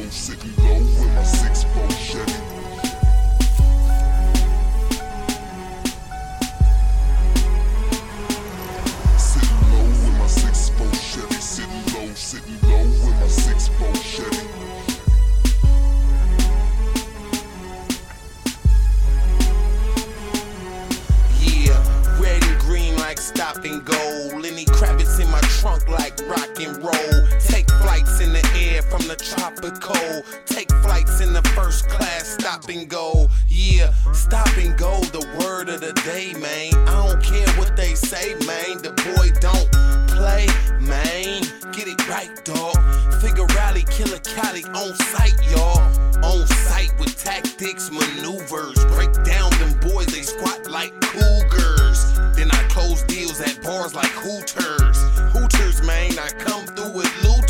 sitting low in my 6-4 Chevy. Sitting low in my 6-4 Chevy. Sitting low in my 6-4 Chevy. Stop and go. Lenny Kravitz in my trunk like rock and roll. Take flights in the air from the tropical. Take flights in the first class. Stop and go. Yeah, stop and go. The word of the day, man. I don't care what they say, man. The boy don't play, man. Get it right, dog. Figure rally, killer Cali on sight, y'all. On sight with tactics, maneuvers. Break down them boys, they squat like cougars. Then I close deals at bars like Hooters. Hooters, man, I come through with loot.